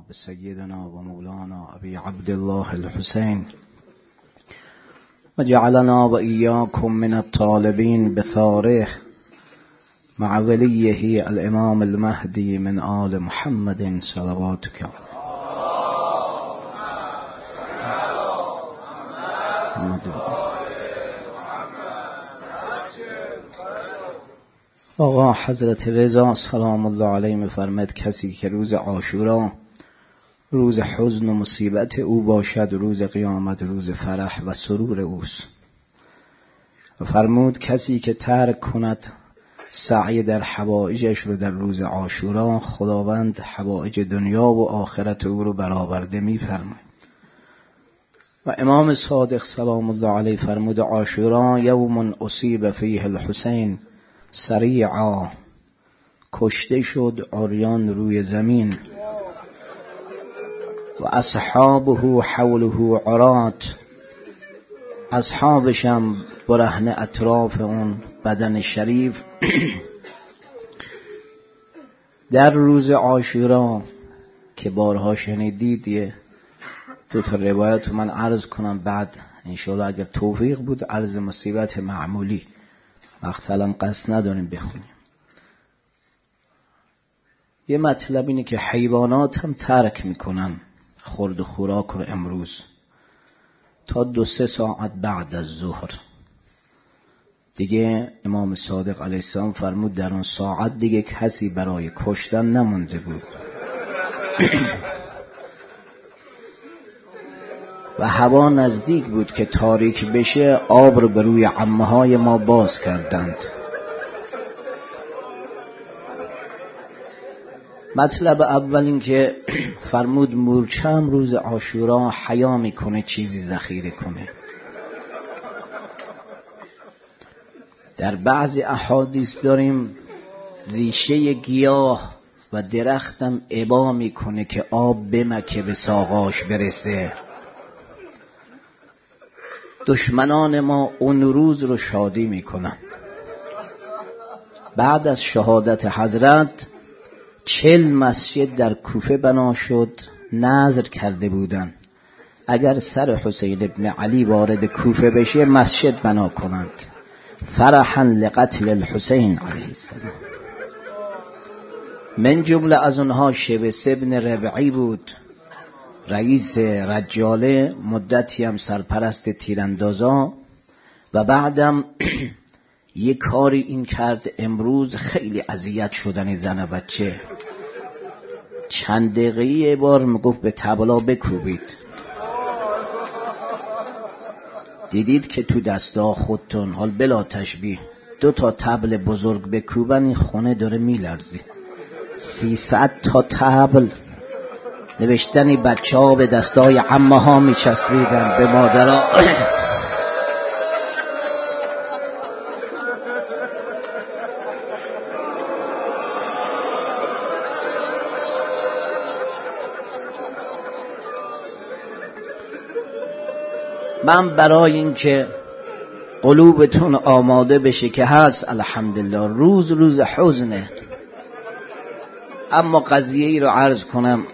بسيدنا ومولانا أبي عبد الله الحسين وجعلنا وإياكم من الطالبين بثاره مع وليه الإمام المهدي من آل محمد صلواتك. آقا حضرت رضا سلام الله علیه می‌فرماید کسی که روز عاشورا روز حزن و مصیبت او باشد، روز قیامت روز فرح و سرور اوست. و فرمود کسی که ترک کند سعی در حوائجش رو در روز عاشورا، خداوند حوائج دنیا و آخرت او رو برآورده می‌فرماید. و امام صادق سلام الله علیه فرمود عاشورا یوم اصیب فیه الحسین سریعا، کشته شد عریان روی زمین و اصحابه حوله عرات، اصحابشم برهنه اطراف اون بدن شریف. در روز عاشورا که بارها شنیدید، یه دو تا روایت من عرض کنم، بعد انشاءالله اگر توفیق بود عرض مصیبت معمولی، مقتلم قصد نداریم بخونیم. یه مطلب اینه که حیوانات هم ترک میکنن خورد و خوراک رو امروز تا 2-3 ساعت بعد از ظهر. دیگه امام صادق علیه السلام فرمود در اون ساعت دیگه کسی برای کشتن نمونده بود. و هوا نزدیک بود که تاریک بشه، آب رو به روی عمه های ما باز کردند. مطلب اول این که فرمود مورچه هم روز عاشورا حیا میکنه چیزی ذخیره کنه. در بعضی احادیث داریم ریشه گیاه و درختم ابا میکنه که آب بمکه به ساقاش برسه. دشمنان ما اون روز رو شادی میکنن. بعد از شهادت حضرت 40 مسجد در کوفه بنا شد. نذر کرده بودن اگر سر حسین ابن علی وارد کوفه بشه مسجد بنا کنند، فرحا لقتل الحسین علیه السلام. من جمله از اونها شبس ابن ربعی بود، رئیس رجاله، مدتی هم سرپرست تیراندازا. و بعدم یک کاری این کرد امروز خیلی اذیت شدن زن و بچه. چند دقیقه یه بار میگفت به طبلا بکوبید. دیدید که تو دستا خودتون حال بلا تشبیه 2 تا طبل بزرگ بکوبن این خونه داره میلرزی. 300 تا طبل نوشتنی بچه ها به دستای عمه ها میچسبیدن، به مادرها. من برای این که قلوبتون آماده بشه که هست الحمدلله روز حزنه، اما قضیه ای رو عرض کنم.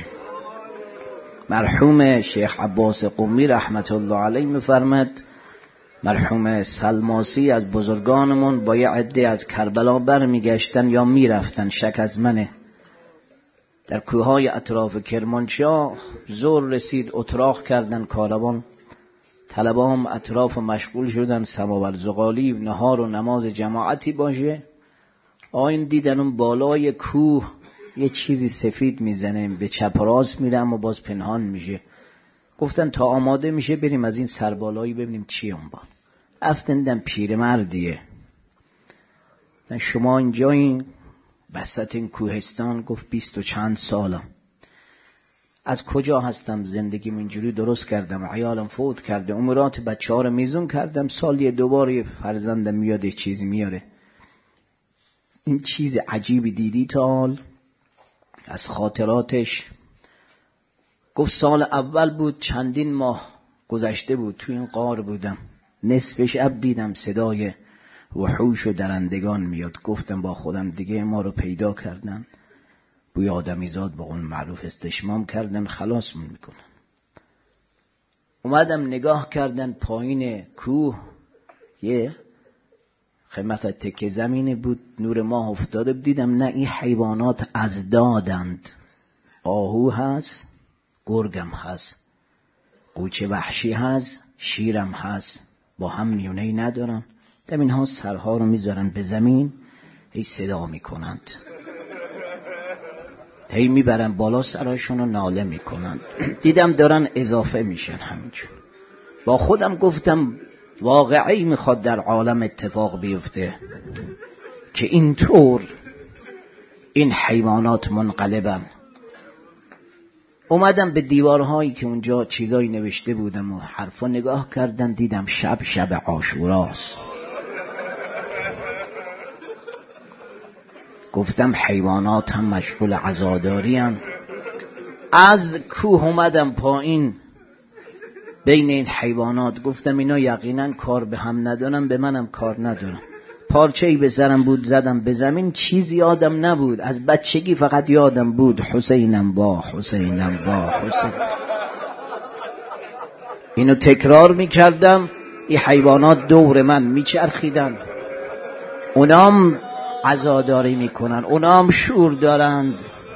مرحوم شیخ عباس قمی رحمت الله علیه می‌فرماد مرحوم سلماسی از بزرگانمون با یه عده از کربلا برمیگشتن یا میرفتن، شک از منه، در کوههای اطراف کرمانشاه. ظهر رسید اتراق کردن کاروان، طلبه هم اطراف مشغول شدن، سماور زغالی نهار و نماز جماعتی باشه. آین دیدن اون بالای کوه یه چیزی سفید میزنه، به چپ و راست میره اما باز پنهان میشه. گفتن تا آماده میشه بریم از این سربالایی ببینیم چیه اون با. رفتن دیدن پیرمردیه. شما اینجا این وسط این کوهستان؟ گفت 20 و چند سالم. از کجا هستم؟ زندگیم اینجوری درست کردم، عیالم فوت کرده، امورات بچه ها رو میزون کردم، سالی 2 بار یه فرزندم میاد یه چیزی میاره. این چیز عجیبی دیدی تا حال؟ از خاطراتش گفت سال اول بود، چندین ماه گذشته بود، تو این غار بودم، نصف شب دیدم صدای وحوش و درندگان میاد. گفتم با خودم دیگه ما رو پیدا کردن. بوی آدمیزاد به قول معروف استشمام کردن، خلاصمون میکنن. اومدم نگاه کردن پایین کوه یه خدمت تکه زمینی بود، نور ماه افتاده، دیدم نه این حیوانات از دادند. آهو هست، گرگم هست، قوچه وحشی هست، شیرم هست، با هم میونهی ندارن. دم اینها سرها رو میذارن به زمین، هی صدا میکنند، هی میبرن بالا سراشون رو ناله میکنن. دیدم دارن اضافه میشن همینجور. با خودم گفتم واقعی میخواد در عالم اتفاق بیفته که اینطور این حیوانات منقلبن. اومدم به دیوارهایی که اونجا چیزایی نوشته بودم و حرفا نگاه کردم، دیدم شب عاشوراست. گفتم حیوانات هم مشغول عزاداری هستند. از کوه اومدم پایین بین این حیوانات، گفتم اینا یقینا کار به هم ندارن، به منم کار ندارن. پارچه‌ای به سرم بود، زدم به زمین، چیزی یادم نبود، از بچگی فقط یادم بود حسینم با حسینم با حسین. اینو تکرار میکردم، این حیوانات دور من میچرخیدن، اونام عزاداری میکنن، اونام شور دارند.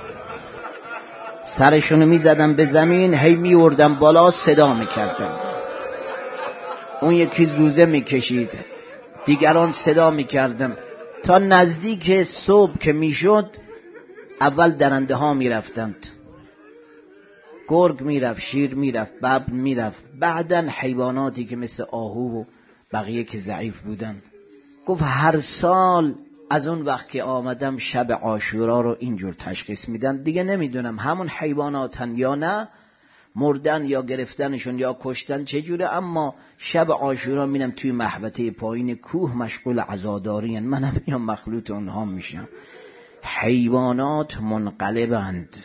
سرشونو میزدم به زمین، هی میوردم بالا، صدا میکردم. اون یکی زوزه میکشید، دیگران صدا میکردم، تا نزدیک صبح که میشد اول درنده ها میرفتند، گرگ میرفت، شیر میرفت، ببر میرفت، بعدن حیواناتی که مثل آهو و بقیه که ضعیف بودن. گفت هر سال از اون وقت که آمدم شب عاشورا رو اینجور تشخیص میدم، دیگه نمیدونم همون حیواناتن یا نه، مردن یا گرفتنشون یا کشتن چجوره، اما شب عاشورا میرم توی محوطه پایین کوه مشغول عزاداری هن. منم یا مخلوط اونها میشم. حیوانات منقلبند.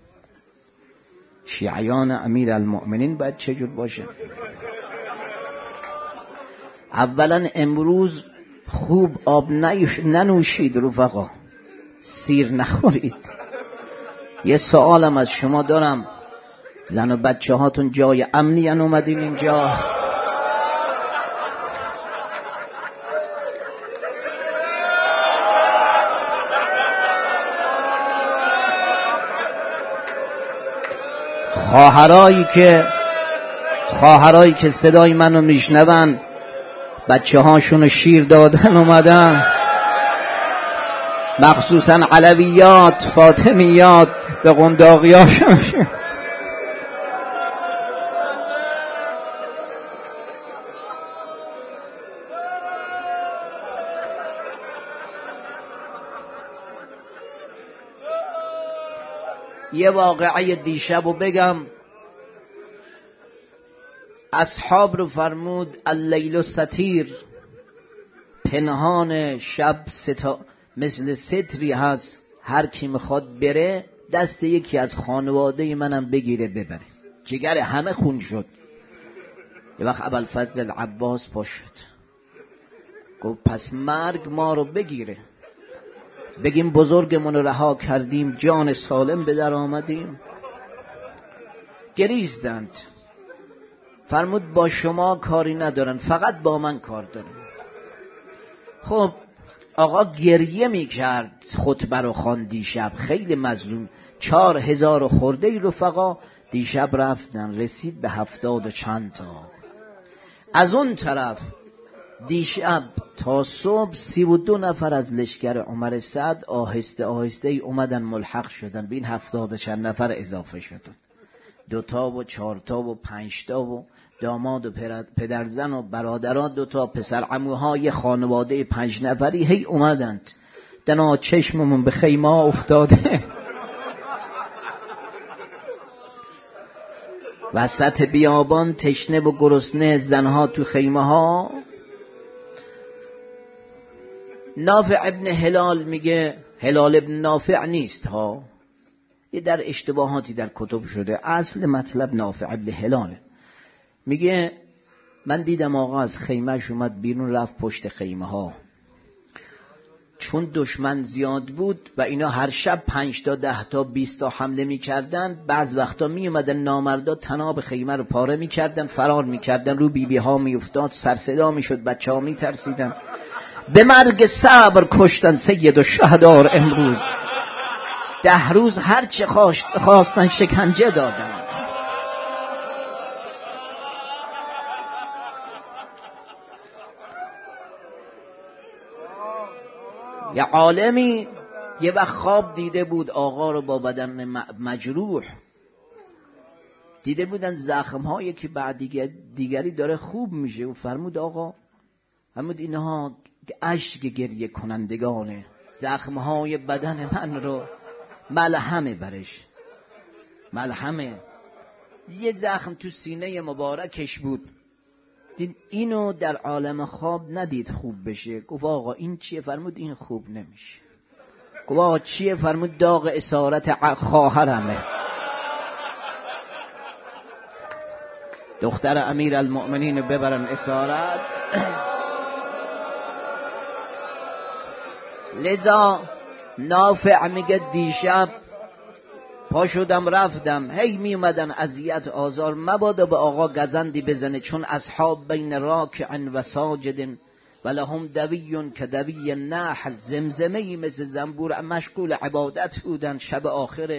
شیعیان امیر المؤمنین باید چجور باشه؟ اولا امروز خوب آب ننوشید رفقا، سیر نخورید. یه سوالم از شما دارم، زن و بچه هاتون جای امنی ان اومدین اینجا؟ خواهرایی که صدای منو میشنون، بچه هاشونو شیر دادن اومدن، مخصوصا علویات، فاطمیات، به قنداقیاشون. یه واقعه دیشبو بگم. اصحاب رو فرمود اللیل ستیر، پنهان شب مثل ستری هست، هر کی میخواد بره دست یکی از خانواده منم بگیره ببره. جگر همه خون شد. یه وقت ابوالفضل العباس پا شد، گفت پس مرگ ما رو بگیره، بگیم بزرگمون رو رها کردیم، جان سالم به در آمدیم. گریزدند. فرمود با شما کاری ندارن، فقط با من کار دارن. خب آقا گریه میکرد، خطبه رو خواند دیشب، خیلی مظلوم. 4000 خورده رفقا دیشب رفتن، رسید به 70 و چند تا. از اون طرف دیشب تا صبح 32 نفر از لشکر عمر سعد آهسته آهسته اومدن ملحق شدن، به این 70 و چند نفر اضافه شدن. 2 تا و 4 تا و 5 تا و داماد و پدرزن و برادران، 2 تا پسر عموهای خانواده 5 نفری هی اومدند. دنا چشممون به خیمه افتاده، وسط بیابان تشنه و گرسنه، زنها تو خیمه ها. نافع ابن هلال میگه، هلال ابن نافع نیست ها، یه در اشتباهاتی در کتب شده، اصل مطلب نافع ابن هلاله. میگه من دیدم آقا از خیمهش اومد بیرون، رفت پشت خیمه ها، چون دشمن زیاد بود و اینا هر شب 5 تا 10 تا 20 تا حمله میکردن، بعض وقتا میومدن نامردا طناب خیمه رو پاره میکردن، فرار میکردن، رو بیبی ها میافتاد، سر صدا میشد، بچه ها میترسیدن. به مرگ صبر کشتن سید الشهدار امروز، 10 روز هر چه خواستن شکنجه دادن. یه عالمی یه وقت خواب دیده بود آقا رو با بدن مجروح، دیده بودن زخم‌هایی که بعد دیگری داره خوب میشه و فرمود آقا، فرمود اینها اشک گریه کنندگانه، زخم‌های بدن من رو ملهمه برش، ملهمه. یه زخم تو سینه مبارکش بود، دید اینو در عالم خواب ندید خوب بشه. گفت آقا این چیه؟ فرمود این خوب نمیشه. گفت آقا چیه؟ فرمود داغ اسارت خواهرمه. دختر امیر المؤمنین ببرن اسارت. لذا نافع میگه دیشب پا شدم رفتم، هی می اومدن اذیت آزار، مبادا به آقا گزندی بزنه، چون اصحاب بین راکع و ساجد و لهم دوی که دوی نحل، زمزمه‌ای مثل زنبور، مشغول عبادت بودن. شب آخره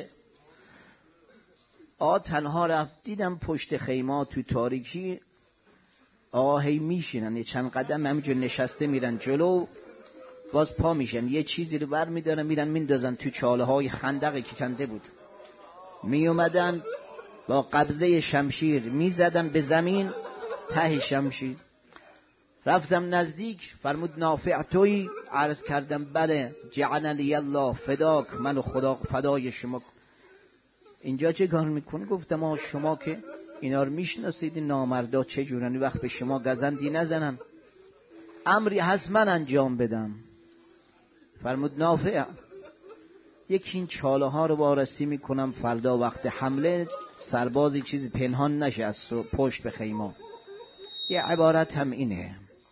تنها رفت، دیدم پشت خیمه تو تاریکی آقا هی میشینن، یه چند قدم همینجور نشسته میرن جلو، باز پا میشن، یه چیزی رو بر میدارن میرن میندازن تو چاله های خندقی که کنده بود. می اومدن با قبضه شمشیر می زدن به زمین ته شمشیر. رفتم نزدیک، فرمود نافع تویی؟ عرض کردم بله. جعلنی الله فداک، من خدا فدای شما. اینجا چه کار میکنی؟ گفتم شما که اینا رو میشناسید، این نامردا چه جورن، وقت به شما گزندی نزنن، امری هست من انجام بدم. فرمود نافع یکی این چاله ها رو وارسی میکنم، فردا وقت حمله سربازی چیزی پنهان نشه از پشت به خیمه. یه عبارت هم اینه.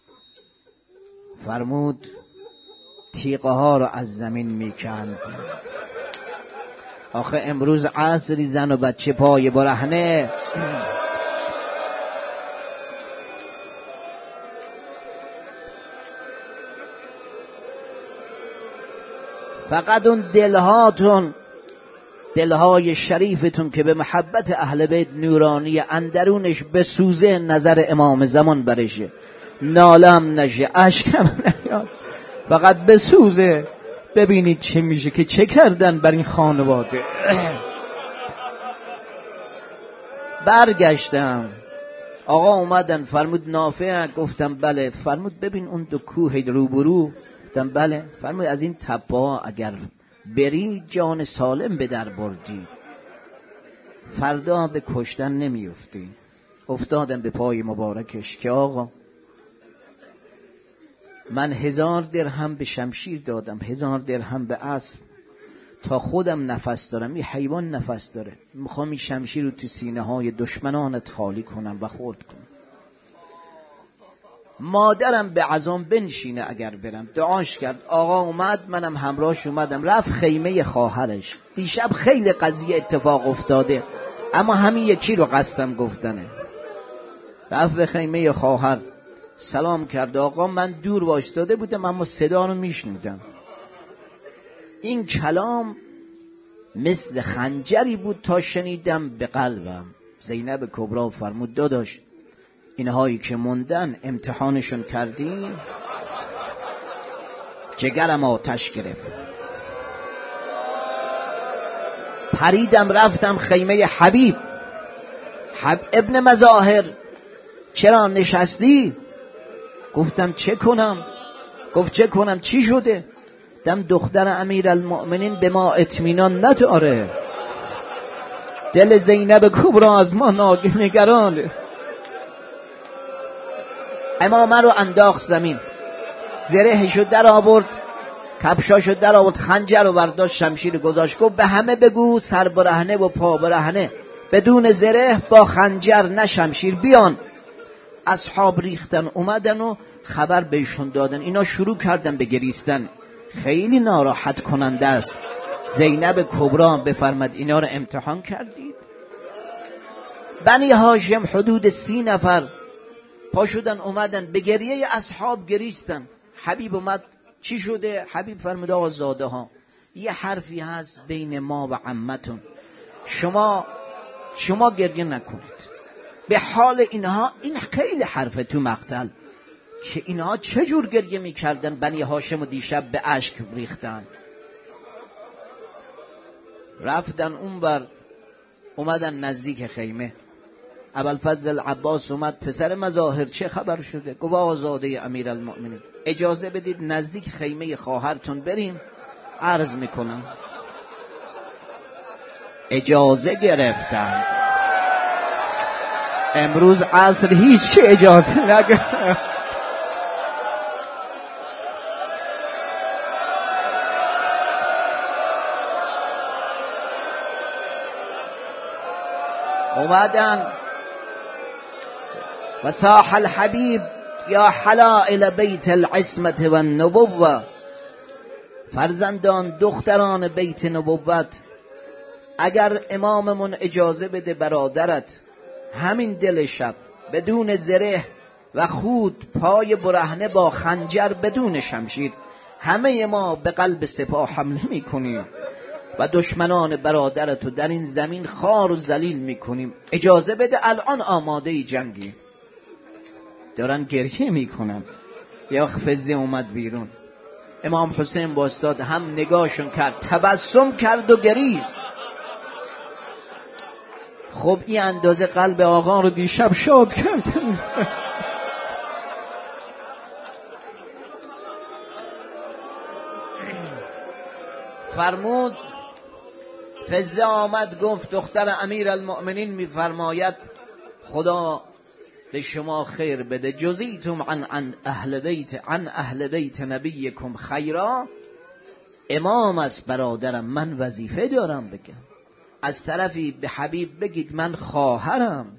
فرمود تیغه ها رو از زمین میکند. آخه امروز عصری زن و بچه پای برهنه، فقط اون دلهاتون، دلهای شریفتون که به محبت اهل بیت نورانی اندرونش بسوزه، نظر امام زمان برشه، نالم نشه، اشکم نیاد، فقط بسوزه، ببینید چه میشه که چه کردن بر این خانواده. برگشتم، آقا اومدن، فرمود نافع؟ گفتم بله. فرمود ببین اون دو کوه روبرو؟ گفتم بله. فرمود از این تپه‌ها اگر بری جان سالم به در بردی، فردا به کشتن نمیفتی. افتادم به پای مبارکش که آقا من 1000 درهم به شمشیر دادم، 1000 درهم به اسب، تا خودم نفس دارم، این حیوان نفس داره، میخوام این شمشیر رو تو سینه های دشمنانت خالی کنم و خرد کنم. مادرم به عزام بنشینه اگر برم. دعاش کرد، آقا اومد، منم همراهش اومدم. رفت خیمه خواهرش. دیشب خیلی قضیه اتفاق افتاده، اما همین یکی رو قصدم گفتنه. رفت به خیمه خواهر، سلام کرد. آقا من دور وایستاده بودم اما صدا رو میشنیدم. این کلام مثل خنجری بود تا شنیدم به قلبم. زینب کبرا فرمود داداش اینهایی که موندن امتحانشون کردی؟ جگرم آتش گرفت. پریدم رفتم خیمه حبیب. ابن مظاهر چرا نشستی؟ گفتم چه کنم؟ گفت چه کنم؟ چی شده؟ دم دختر امیر المؤمنین به ما اطمینان نداره، دل زینب کبرا از ما نگرانه. امامه رو انداخت زمین، زرهشو در آورد، کفشاشو در آورد، خنجر رو برداشت، شمشیر گذاشت. گفت به همه بگو سر برهنه و پا برهنه، بدون زره، با خنجر نه شمشیر بیان. اصحاب ریختن اومدن و خبر بهشون دادن. اینا شروع کردن به گریستن. خیلی ناراحت کننده است. زینب کبرا بفرماد اینا رو امتحان کردید؟ بنی هاشم حدود 30 نفر پا شدن اومدن به گریه اصحاب گریستن. حبیب اومد چی شده؟ حبیب فرمود آقا زاده ها یه حرفی هست بین ما و عمتون، شما گریه نکنید. به حال اینها، این خیلی حرف تو مقتل که اینها چجور گریه میکردن. بنی هاشم و دیشب به اشک ریختن. رفتن اونور، اومدن نزدیک خیمه. ابوالفضل عباس اومد، پسر مظاهر چه خبر شده؟ گفت آزاده امیرالمؤمنین اجازه بدید نزدیک خیمه خواهرتون بریم عرض میکنم. اجازه گرفتن. امروز عصر هیچ که اجازه نگرفت. اومدن و صاح الحبیب یا حلائل بیت العصمت و النبوه، فرزندان دختران بیت نبوت، اگر اماممون اجازه بده برادرت همین دل شب بدون زره و خود پای برهنه با خنجر بدون شمشیر همه ما به قلب سپاه حمله میکنیم و دشمنان برادرتو در این زمین خار و ذلیل میکنیم، اجازه بده الان آماده جنگی. دارن گریه میکنن. یا فزه اومد بیرون. امام حسین باستاد، هم نگاهشون کرد، تبسم کرد و گریست. خب این اندازه قلب آقا رو دیشب شاد کردن. فرمود فزه آمد گفت دختر امیرالمؤمنین میفرماید خدا به شما خیر بده، جزیتم عن اهل بیت نبیکم خیرا. امام است برادرم، من وظیفه دارم بگم. از طرفی به حبیب بگید من خواهرم.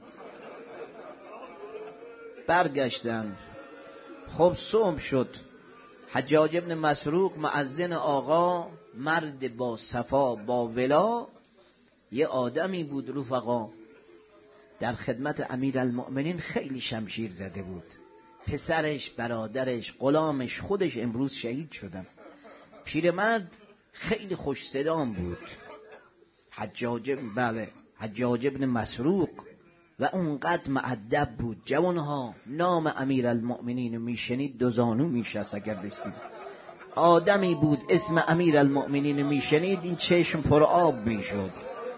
برگشتن. خب صبح شد. حجاج ابن مسروق مؤذن آقا، مرد با صفا با ولا، یه آدمی بود رفقا، در خدمت امیرالمؤمنین خیلی شمشیر زده بود. پسرش، برادرش، غلامش، خودش امروز شهید شدن. پیرمرد خیلی خوش صدام بود. حجاج ابن مسروق، و اونقدر مؤدب بود. جوانها نام امیرالمؤمنین میشنید دو زانو میشست اگر بسید. آدمی بود اسم امیرالمؤمنین میشنید این چشم پر آب میشد.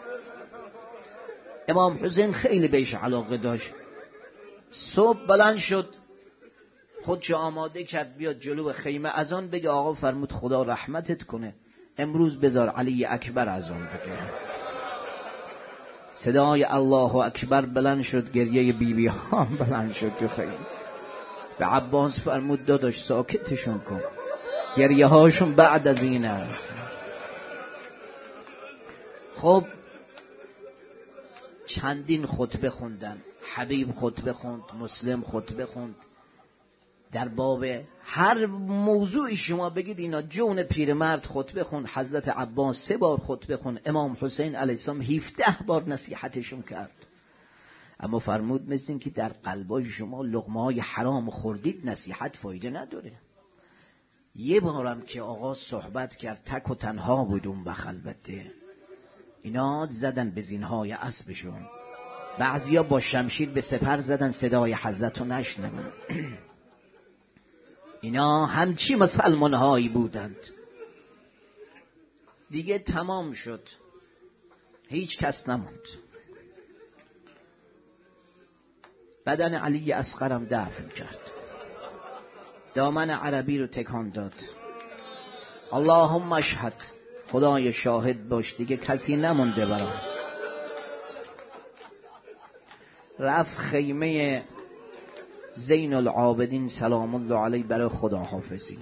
امام حسین خیلی بهش علاقه داشت. صبح بلند شد، خودشو آماده کرد بیاد جلو خیمه اذان بگه. آقا فرمود خدا رحمتت کنه، امروز بذار علی اکبر اذان بگه. صدای الله اکبر بلند شد، گریه بیبی ها بلند شد تو خیمه. به عباس فرمود داداش ساکتشون کن، گریه هاشون بعد از این است. خب چندین خطبه خوندن. حبیب خطبه خوند، مسلم خطبه خوند. در باب هر موضوعی شما بگید اینا، جون پیرمرد خطبه خوند. حضرت عباس 3 بار خطبه خوند. امام حسین علیه السلام 17 بار نصیحتشون کرد. اما فرمود مثل این که در قلبای شما لقمه‌های حرام خوردید نصیحت فایده نداره. یه بارم که آقا صحبت کرد تک و تنها بود اون بخلبته، اینا زدن به زینهای اسبشون. بعضیا با شمشیر به سپر زدن صدای حضرت رو نشنون. اینا همچی مسلمان هایی بودند. دیگه تمام شد، هیچ کس نموند. بدن علی اصغرم دفن کرد، دامن عربی رو تکان داد. اللهم اشهد، خدای شاهد باش دیگه کسی نمونده برام. رفت خیمه زین العابدین سلام الله علیه برای خداحافظی.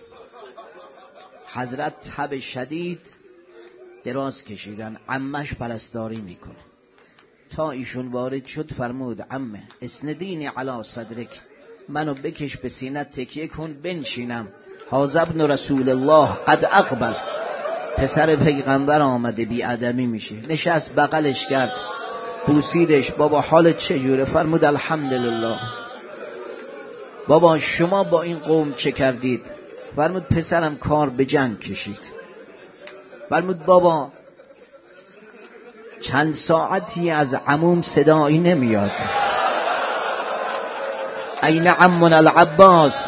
حضرت تب شدید دراز کشیدن، عمش پرستاری میکنه. تا ایشون وارد شد فرمود عمه اسندینی علی صدرک، منو بکش به سینت تکیه کن بنشینم. هذا ابن رسول الله قد اقبل. پسر پیغمبر آمده، بی ادمی میشه. نشست بغلش کرد، بوسیدش. بابا حالت چجوره؟ فرمود الحمدلله. بابا شما با این قوم چه کردید؟ فرمود پسرم کار به جنگ کشید. فرمود بابا چند ساعتی از عموم صدایی نمیاد. این عمنا العباس؟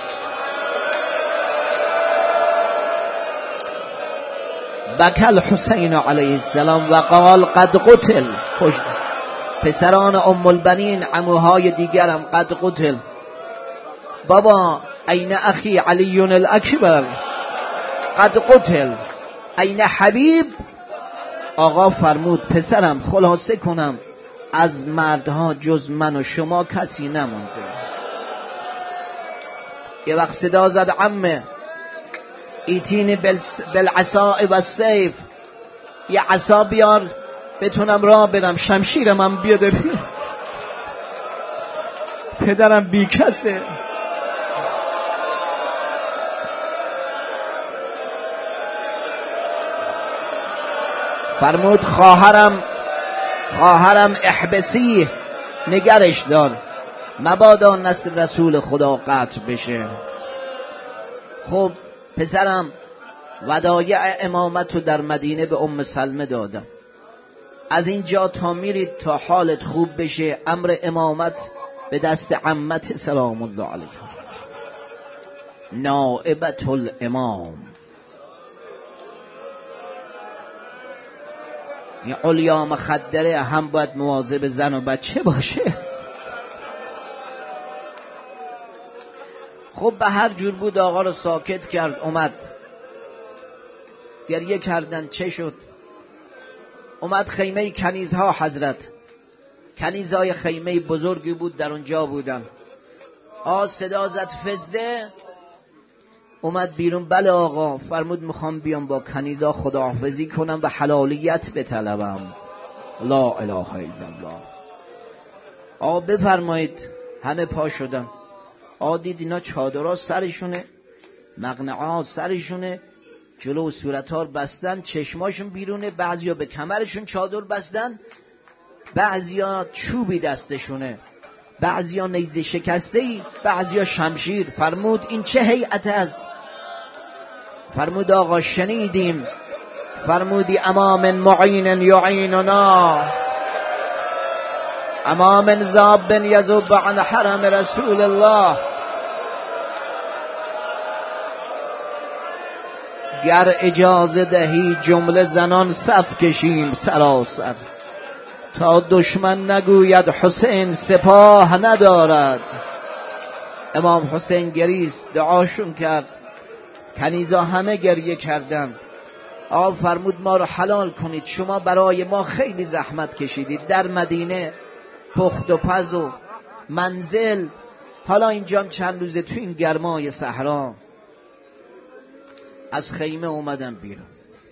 بکل حسین علیه السلام و قال قد قتل. پسران ام البنین عموهای دیگرم قد قتل. بابا این اخی علی الاکبر؟ قد قتل. این حبیب؟ آقا فرمود پسرم خلاصه کنم از مردها جز من و شما کسی نمونده. یه وقت صدا زد عمه ایتینی بالعصا و السیف، یه عصا بیار بتونم راه برم، شمشیرم هم بیاده. پدرم بی کسه. فرمود خواهرم احبسی، نگرش دار، مبادا نسل رسول خدا قطع بشه. خب پسرم ودایع امامت رو در مدینه به ام سلمه دادم. از اینجا تا میرید تا حالت خوب بشه امر امامت به دست عمت سلام الله علیها، نائبت الامام. این علیا مخدره هم باید مواظب زن و بچه باشه. خب به هر جور بود آقا رو ساکت کرد. اومد گریه کردن. چه شد؟ اومد خیمه کنیزها. حضرت کنیزهای خیمه بزرگی بود، در اونجا بودن. صدا زد فزده. اومد بیرون. بله آقا. فرمود میخوام بیام با کنیزا خداحافظی کنم و حلالیت بطلبم. لا اله الا الله. بفرمایید. همه پا شدن. دید اینا چادرها سرشونه، مقنعات سرشونه، جلو صورتها بستن، چشماشون بیرونه، بعضیا به کمرشون چادر بستن، بعضیا چوبی دستشونه، بعضیا نیزه شکسته‌ای، بعضیا شمشیر. فرمود این چه هیئت است؟ فرمود آقا شنیدیم فرمودی امام معین یعیننا، امام زاب یذوب عن حرم رسول الله. گر اجازه دهی جمله زنان صف کشیم سراسر، تا دشمن نگوید حسین سپاه ندارد. امام حسین گریست، دعاشون کرد، کنیزا همه گریه کردن. فرمود ما رو حلال کنید، شما برای ما خیلی زحمت کشیدید در مدینه، پخت و پز و منزل، حالا اینجام چند روزه تو این گرمای صحرا. از خیمه اومدم بیرون.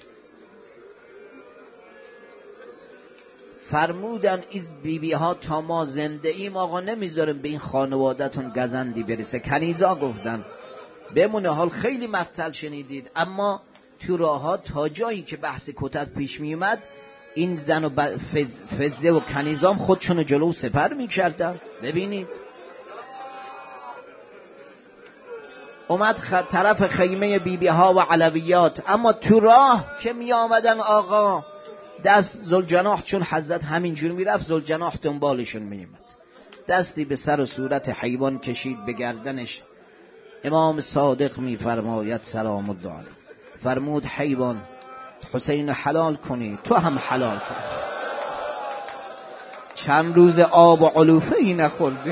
فرمودن از بیبی ها تا ما زنده ایم آقا نمیذاریم به این خانوادتون گزندی برسه. کنیزا گفتن بمونه، حال خیلی مقتل شنیدید، اما تو راه ها تا جایی که بحث کتک پیش می اومد این زن و فزه و کنیزام خودشون جلو سپر می کردن. ببینید اومد طرف خیمه بیبی ها و علویات، اما تو راه که می آمدن آقا دست ذوالجناح، چون حضرت همینجور می رفت ذوالجناح دنبالشون می اومد، دستی به سر و صورت حیوان کشید به گردنش. امام صادق می فرماید سلام الله علیه، فرمود حیوان حسین حلال کنی، تو هم حلال کن. چند روز آب و علوفه ای نخورده.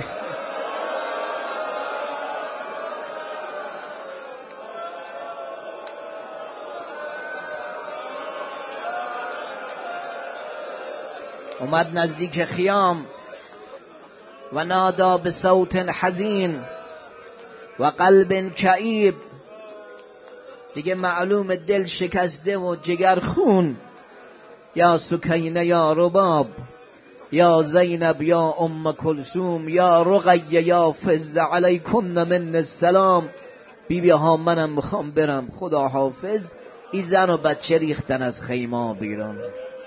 اومد نزدیک خیام و نادا به صوت حزین و قلب کئیب، دیگه معلوم دل شکسته و جگر خون. یا سکینه یا رباب یا زینب یا ام کلثوم یا رقیه یا فزه علیکن من السلام. بیبی ها منم میخوام برم خدا حافظ. این زن و بچه ریختن از خیمه بیرون.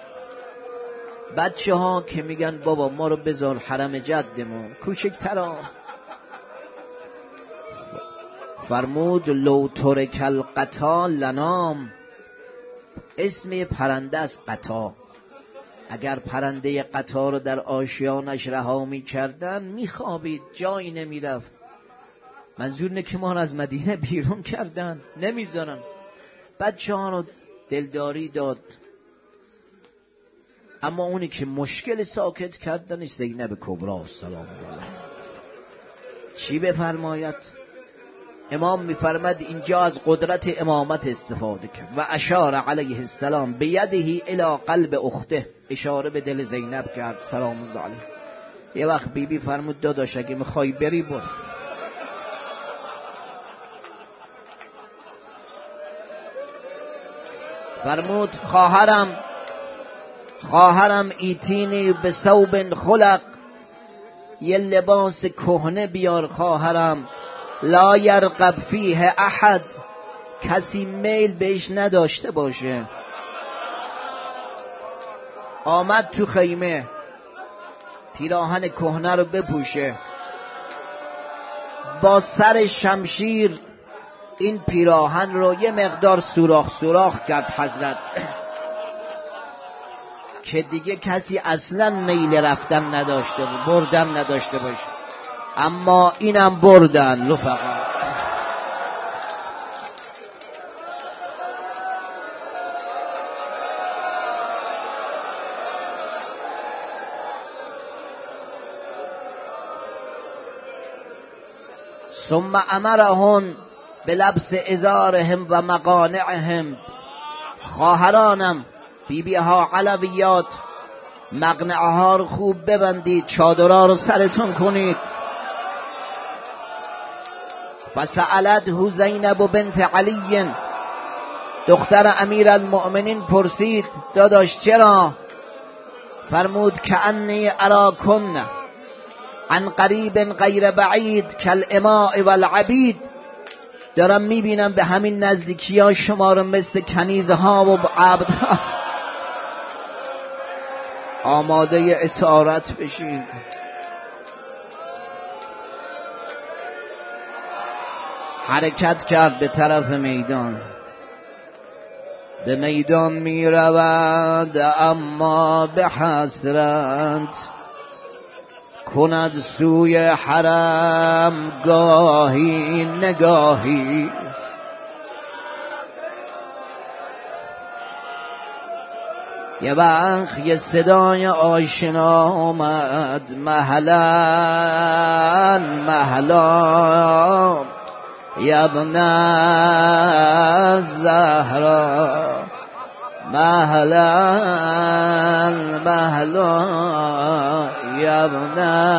بچه ها که میگن بابا ما رو بذار حرم جدمون کوچکترا. فرمود لو ترک القطا لنام. اسم پرنده از قطا. اگر پرنده قطا رو در آشیانش رها میکردن میخوابید، جایی نمیرفت. منظور اینه که ما رو از مدینه بیرون کردن، نمیذارن. بچه ها رو دلداری داد. اما اونی که مشکل ساکت کردن زینب کبرا سلام الله. چی بفرماید؟ امام میفرماد اینجا از قدرت امامت استفاده کرد و اشار علیه السلام بیده الی قلب اخته. اشاره به دل زینب کرد سلام الله علیه. یه وقت بیبی فرمود داداش اگه میخوای بری برو. فرمود خواهرم ایتینی به ثوب خلق. یه لباس کهنه بیار خواهرم. لا یرقب فیه احد. کسی میل بهش نداشته باشه. آمد تو خیمه، پیراهن کهنه رو بپوشه، با سر شمشیر این پیراهن رو یه مقدار سوراخ کرد حضرت، که دیگه کسی اصلا میل رفتن نداشته بود، بردن نداشته باشه. اما اینم بردن رفقا. ثم امرهن بلبس ازارهم و مقانعهم. خواهرانم، بیبی ها، علویات، مقنعه ها رو خوب ببندید، چادرها رو سرتون کنید. فسألته زینب بنت علی. دختر امیر المؤمنین پرسید داداش چرا؟ فرمود که انی اراکن عن قریب غیر بعید کالاماء والعبید. دارم میبینم به همین نزدیکی ها شما رو مثل کنیزها و عبدها. آماده اسارت بشید. حرکت کرد به طرف میدان. به میدان می رود اما به حسرت. کند سوی حرم گاهی نگاهی. یه وقت یه صدای آشنا آمد. مهلا مهلا یا ابن الزهرا. مهلا مهلا یا ابن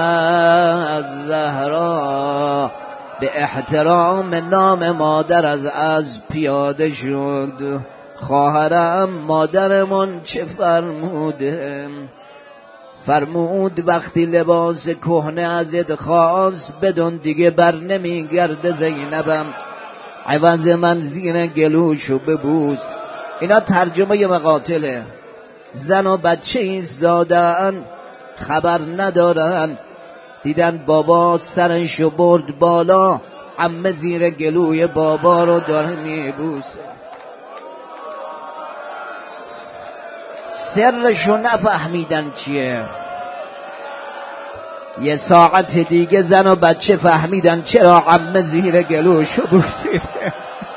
الزهرا. به احترام نام مادر از پیاده شد. خواهرم مادرمون چه فرموده؟ فرمود وقتی لباس کهنه ازت خواست بدون دیگه بر نمیگرده زینبم، عوض من زیر گلوشو ببوس. اینا ترجمه مقاتله. زن و بچه ایستادن، خبر ندارن، دیدن بابا سرشو برد بالا، عمه زیر گلوی بابا رو داره میبوسه. سرشو نفهمیدن چیه. یه ساعت دیگه زن و بچه فهمیدن چرا عمه زیر گلوشو بوسیده.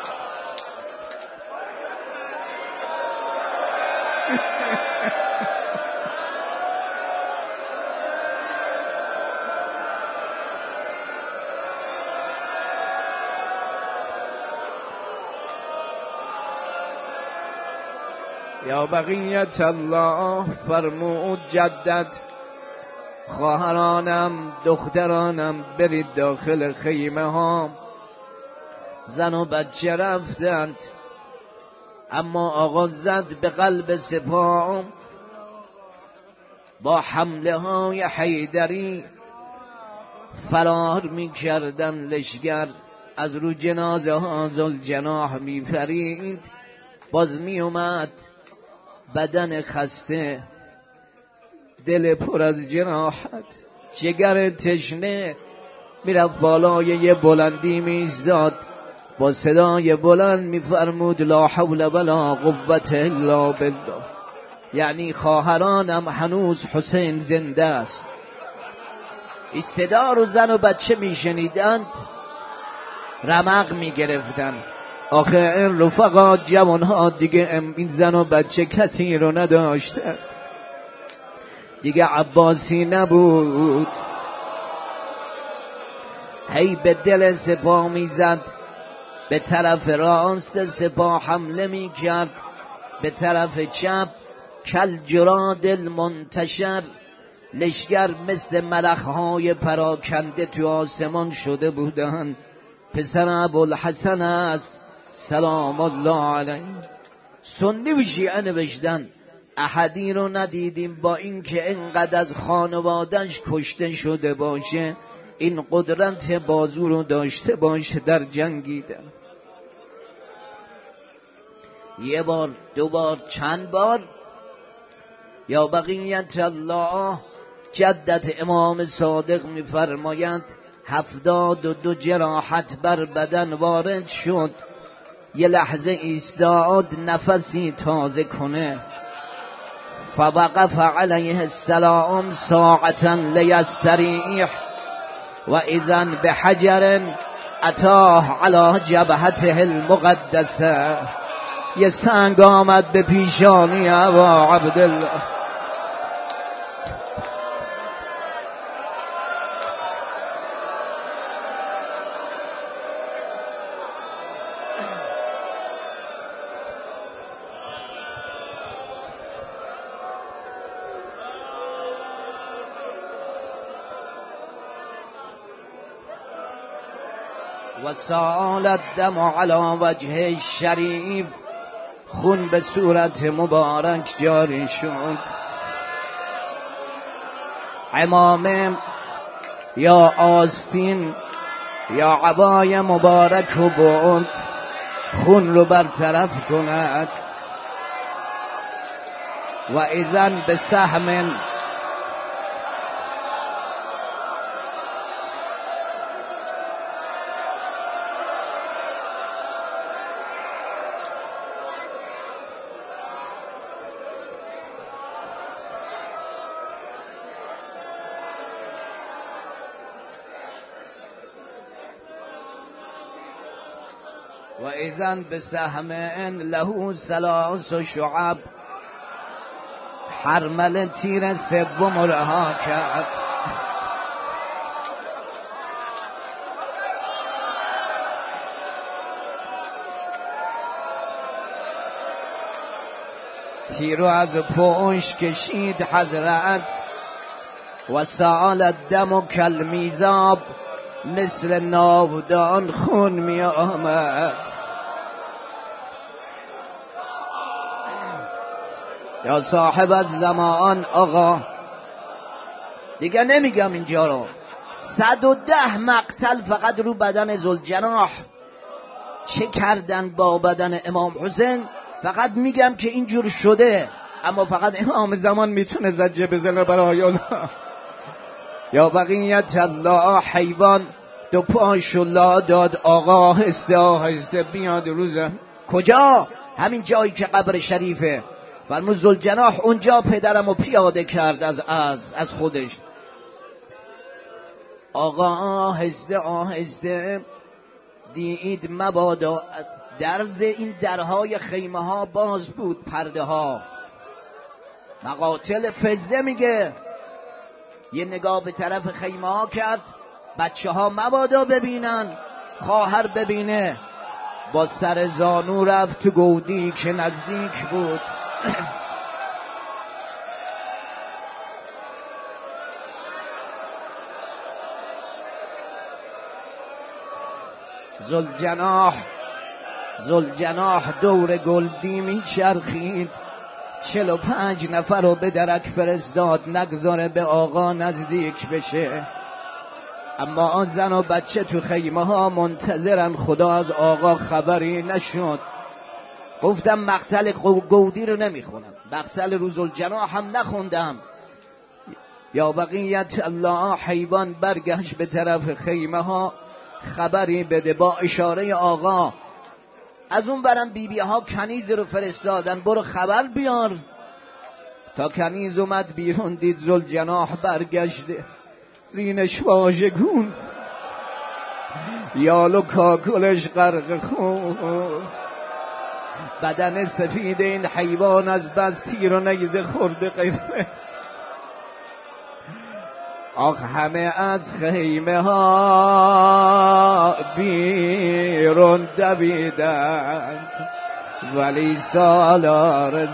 یا بقیت الله. فرمود جدت خواهرانم، دخترانم برید داخل خیمه ها. زن و بچه رفتند، اما آقا زد به قلب سپاه. با حمله های حیدری فرار می کردن لشگر. از رو جنازه ها ذوالجناح میپرید، باز میومد بدن خسته، دل پر از جراحت، جگر تشنه، میرفت بالای یه بلندی میزداد، با صدای بلند میفرمود لا حول ولا قوت الا بالله. یعنی خواهرانم هنوز حسین زنده است. این صدا رو زن و بچه میشنیدند، رمق میگرفتن. آخه این رفقا جوانها دیگه این زن و بچه کسی رو نداشتند، دیگه عباسی نبود. هی به دل سپاه میزد، به طرف راست سپاه حمله میکرد، به طرف چپ کل جراد المنتشر، لشگر مثل ملخهای پراکنده تو آسمان شده بودن. پسر ابوالحسن است سلام الله علیه. سنی و شیعه نوشتن احدی رو ندیدیم با اینکه اینقدر از خانواده‌اش کشته شده باشه این قدرت بازو رو داشته باشه در جنگیدن. یه بار، دو بار، چند بار. یا بقیت الله جدت امام صادق میفرمایند 72 جراحت بر بدن وارد شد، یه لحظه ایستاد نفسی تازه کنه. فوقف علیه السلام ساعتا لیستریح و اذن بحجر اتاه علی جبهته المقدسه. یه سنگ آمد به پیشانی ابا عبدالله. و سال الدم علی وجه الشریف، خون به صورت مبارک جاری شد. عمامه یا آستین یا عبای مبارک رو برد خون رو برطرف کند. و اذن به سهم و اذن به سهم له ثلاث شعب، حرمل تیر سوم رها کرد. تیر رو از پشت کشید حضرت. و سال الدم کالمیزاب، مثل ناودان خون می آمد. یا صاحب الزمان آقا، دیگه نمیگم اینجا رو، 110 مقتل فقط رو بدن ذوالجناح. چه کردن با بدن امام حسین؟ فقط میگم که اینجور شده، اما فقط امام زمان میتونه زجه بزنه برای الله. یا بقیت الله، حیوان دو پاشو لا داد، آقا آهسته آهسته بیاد روزه. کجا؟ همین جایی که قبر شریفه. فرمود ذوالجناح اونجا پدرمو پیاده کرد از خودش. آقا آهسته آهسته دید مبادا. درز این درهای خیمه ها باز بود، پرده ها. مقاتل فزده میگه یه نگاه به طرف خیمه ها کرد، بچه ها مبادا ببینن، خواهر ببینه. با سر زانو رفت تو گودی که نزدیک بود. ذوالجناح دور گلدی میچرخید. 45 نفر رو به درک فرستاد نگذاره به آقا نزدیک بشه. اما زن و بچه تو خیمه ها منتظرن، خدا از آقا خبری نشد. گفتم مقتل گودی رو نمیخونم، مقتل روزالجناح هم نخوندم. یا بقیت الله، حیوان برگشت به طرف خیمه ها خبری بده با اشاره آقا. از اون برم بیبی ها کنیز رو فرستادن برو خبر بیار. تا کنیز اومد بیرون دید ذوالجناح برگشته، زینش واژگون، یال و کاکلش غرق خون، بدن سفید این حیوان از بس تیر و نیزه خورده قرمز. آخ همه از خیمه ها بیرون دویدند، ولی سالار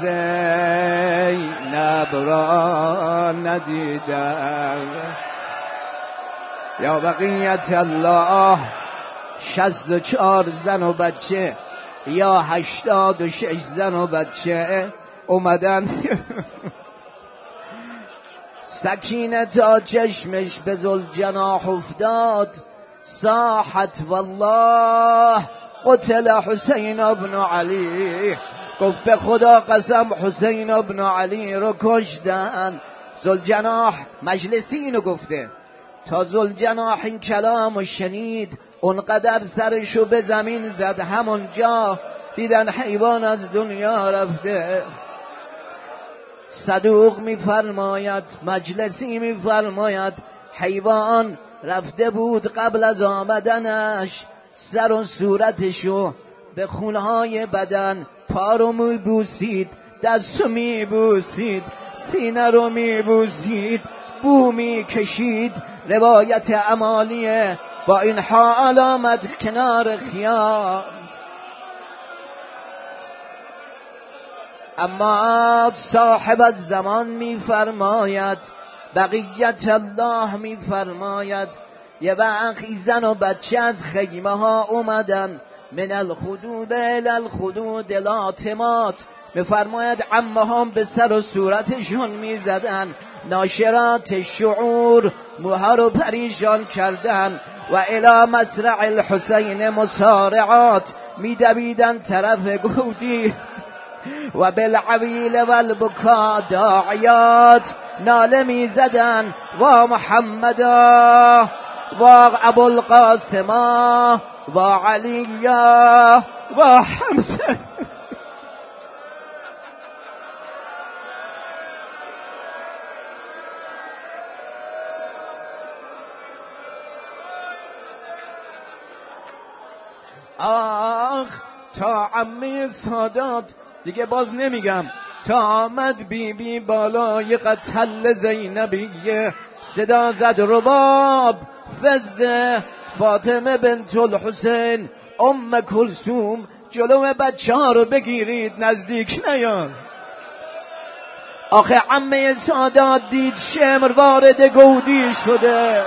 زینب را ندیدند. یا بقیت الله، 64 زن و بچه یا 86 زن و بچه اومدن. سکینه تا چشمش به ذوالجناح افتاد، صاحت والله قتل حسین ابن علی. گفت به خدا قسم حسین ابن علی رو کشتن. ذوالجناح مجلسی اینو گفته. تا ذوالجناح این کلامو شنید اونقدر سرشو به زمین زد، همونجا دیدن حیوان از دنیا رفته. صدوق میفرماید، مجلسی میفرماید، حیوان رفته بود قبل از آمدنش سر و صورتشو به خونهای بدن، پا رو میبوسید، دست رو میبوسید، سینه رو میبوسید، بو میکشید. روایت عمالیه. با این حال آمد کنار خیام. اما صاحب الزمان میفرماید، بقیت الله میفرماید، یه وقت زن و بچه از خیمه ها اومدن، من الخدود الی الخدود لاتمات. میفرماید عمه هم به سر و صورتشون میزدن، ناشرات شعور موها رو پریشان کردن، و الی مسرع الحسین مسارعات، میدویدن طرف گودی، و بالعویل و البکا داعیات، ناله میزدن و محمدا و ابوالقاسما و علیا و حمزه. آخ تا عمه سادات دیگه باز نمیگم، تا آمد بی بالای قتل زینبیه، صدا زد رباب فزه فاطمه بنت الحسین ام کلثوم، جلو بچه ها رو بگیرید نزدیک نیان. آخه عمه سادات دید شمر وارد گودی شده.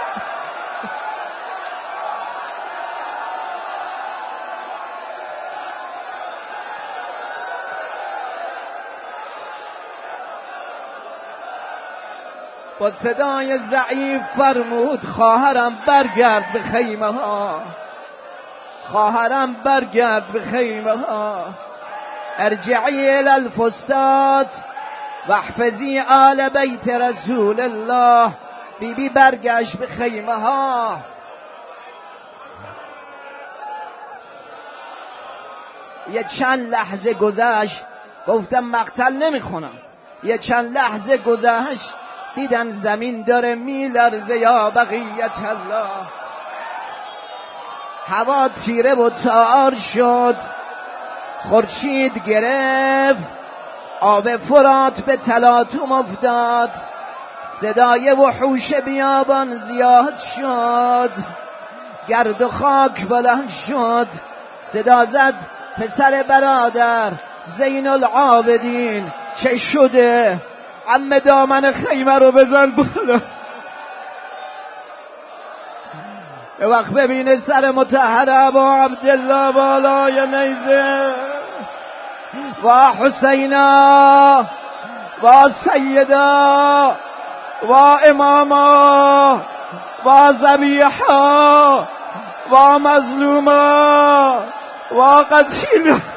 با صدای ضعیف فرمود خواهرم برگرد به خیمه ها، خواهرم برگرد به خیمه ها، ارجعی الی الفستاد و احفظی آل بیت رسول الله. بیبی برگشت به خیمه ها. یه چند لحظه گذشت، گفتم مقتل نمیخونم. یه چند لحظه گذشت دیدن زمین داره میلرزه. یا بقیت الله، هوا تیره و تار شد، خورشید گرفت، آب فرات به تلاطم افتاد، صدای وحوش بیابان زیاد شد، گرد و خاک بلند شد. صدا زد پسر برادر زین العابدین چه شده؟ عمه دامن خیمه رو بزن بالا. یه وقت ببینه سر مطهر ابا عبدالله بالای نیزه، و حسینا و سیدا و اماما و ذبیحا و مظلوما و قتیلا